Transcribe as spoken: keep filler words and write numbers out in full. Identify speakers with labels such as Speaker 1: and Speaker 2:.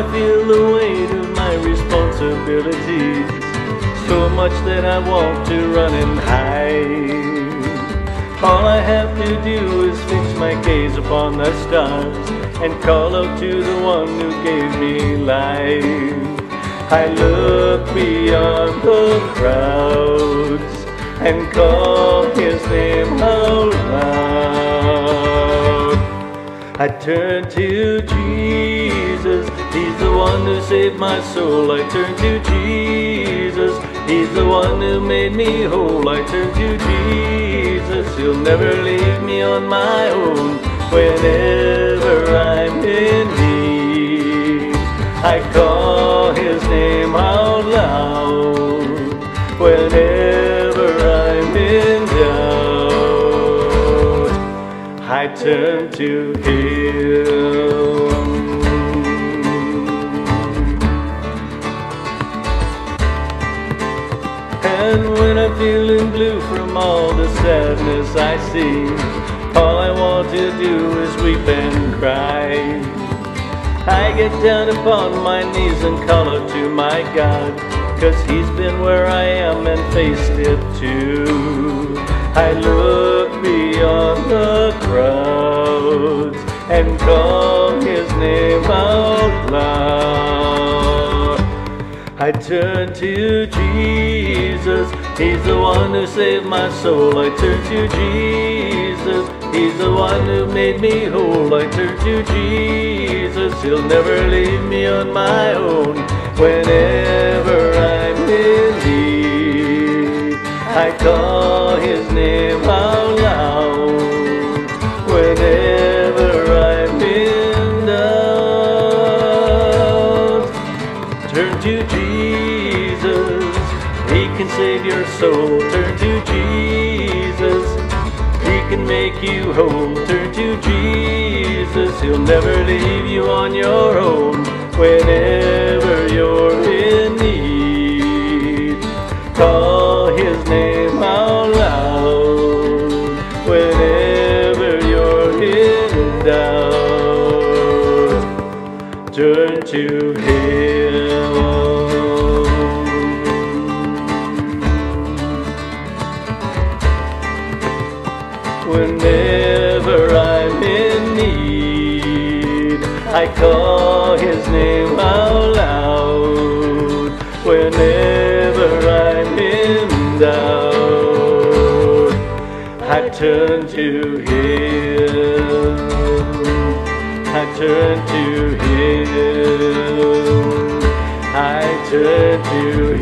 Speaker 1: feel the weight of my responsibilities, so much that I want to run and hide. All I have to do is fix my gaze upon the stars and call out to the one who gave me life. I look beyond the crowds and call his name out loud. I turn to Jesus, he's the one who saved my soul. I turn to Jesus, he's the one who made me whole. I turn to Jesus, he'll never leave me on my own. Whenever I'm in need, I call his name out loud. Whenever I'm in doubt, I turn to him. And when I'm feeling blue from all the sadness I see, all I want to do is weep and cry. I get down upon my knees and call out to my God, 'cause he's been where I am and faced it too. I look beyond the crowds and call his name out loud. I turn to Jesus, he's the one who saved my soul. I turn to Jesus, he's the one who made me whole. I turn to Jesus, he'll never leave me on my own. Whenever I'm in need, I call his name out loud. Whenever I'm in doubt, turn to Jesus, he can save your soul. Turn to Jesus, he can make you whole. Turn to Jesus, he'll never leave you on your own. Whenever you're in need, call his name out loud. Whenever you're in doubt, turn to him. Whenever I'm in need, I call his name out loud. Whenever I'm in doubt, I turn to him. I turn to him. I turn to him.